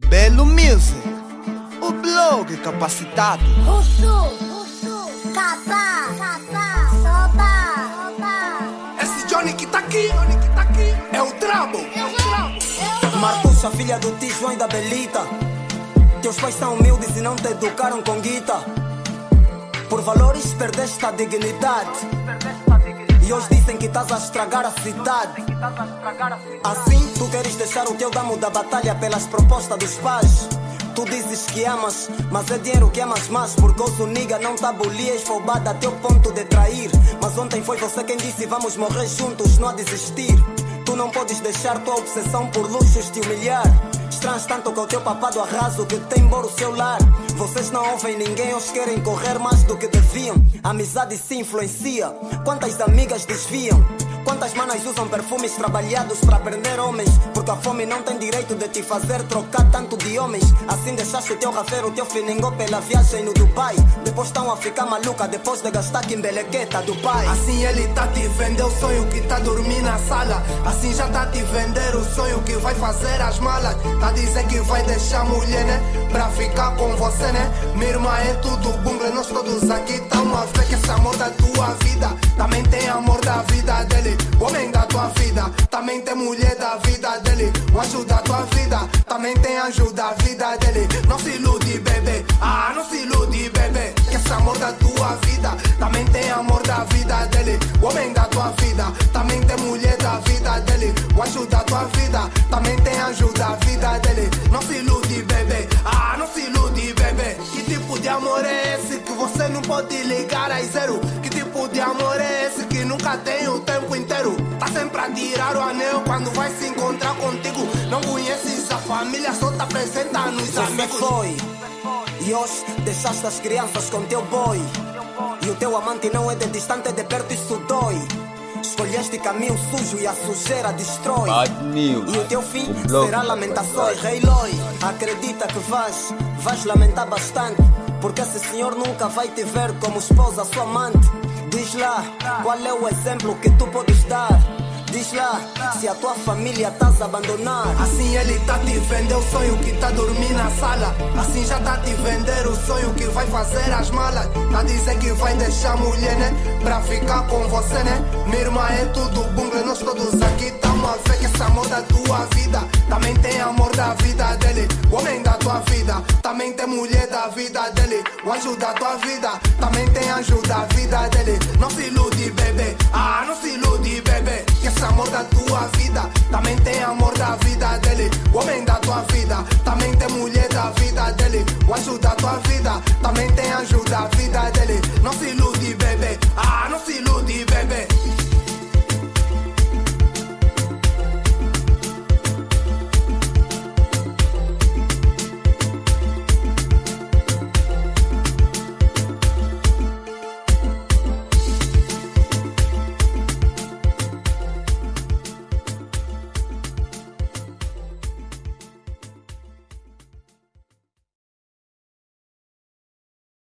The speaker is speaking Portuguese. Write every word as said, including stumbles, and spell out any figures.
Belo Music, o blog capacitado. Russo, Russo, capa, capa, sopa, sopa. Esse Johnny que tá aqui, Johnny que tá aqui, é o Trabo. É o Trabo. Martuxa, filha do tio João e da Belita. Teus pais são humildes e não te educaram com guita. Por valores perdeste a dignidade. E hoje dizem que estás a estragar a cidade. Assim tu queres deixar o teu damo da batalha pelas propostas dos pais. Tu dizes que amas, mas é dinheiro que amas mais. Porque o niga não tá bolias roubada até o ponto de trair. Mas ontem foi você quem disse vamos morrer juntos, não há desistir. Tu não podes deixar tua obsessão por luxos te humilhar. Estranhas tanto com o teu papado arraso que tem embora o seu lar. Vocês não ouvem ninguém, hoje querem correr mais do que deviam. A amizade se influencia, quantas amigas desviam. Quantas manas usam perfumes trabalhados para prender homens. Porque a fome não tem direito de te fazer trocar tanto de homens. Assim deixaste o teu rafeiro, o teu finingô pela viagem no Dubai. Depois estão a ficar maluca, depois de gastar quimbelequeta do pai. Assim ele tá te vender o sonho que tá dormindo na sala. Assim já tá te vender o sonho que vai fazer as malas. Tá a dizer que vai deixar mulher, né? Pra ficar com você, né? Minha irmã é tudo bungle, nós todos aqui tamo a ver que esse amor da tua vida também tem amor da vida dele. O homem da tua vida também tem mulher da vida dele. O anjo da tua vida também tem anjo da vida dele. Não se ilude, bebê, ah, não se ilude, bebê. Que esse amor da tua vida também tem amor da vida dele. O homem da tua vida também tem mulher da vida dele. O anjo da tua vida também tem anjo da vida dele. Não se ilude, bebê, ah, não se ilude, bebê. Que tipo de amor é esse que você não pode ligar a zero? Que tipo de amor é esse que nunca tem o tempo inteiro? Tá sempre a tirar o anel quando vai se encontrar contigo. Não conheces a família, só te apresenta nos Você amigos. foi, e hoje deixaste as crianças com teu boy. E o teu amante não é de distante, é de perto, isso dói. Escolheste caminho sujo e a sujeira destrói. Bad news. E o teu fim O blog será lamentações. Rei Loi, acredita que vais, vais lamentar bastante. Porque esse senhor nunca vai te ver como esposa, sua amante. Diz lá, qual é o exemplo que tu podes dar? Diz lá, se a tua família estás a abandonar. Assim ele tá te vender o sonho que tá dormindo na sala. Assim já tá te vender o sonho que vai fazer as malas. Tá a dizer que vai deixar mulher, né? Pra ficar com você, né? Minha irmã é tudo bungle, nós todos aqui tamo a ver que esse amor da tua vida também tem amor da vida dele. O homem da tua vida também tem mulher da vida dele. O anjo da tua vida também tem anjo da vida dele. Não se ilude, bebê, ah, não se ilude, bebê. Que esse amor da tua vida também tem amor da vida dele. O homem da tua vida também tem mulher da vida dele. O anjo da tua vida também tem anjo da vida dele. Não se ilude.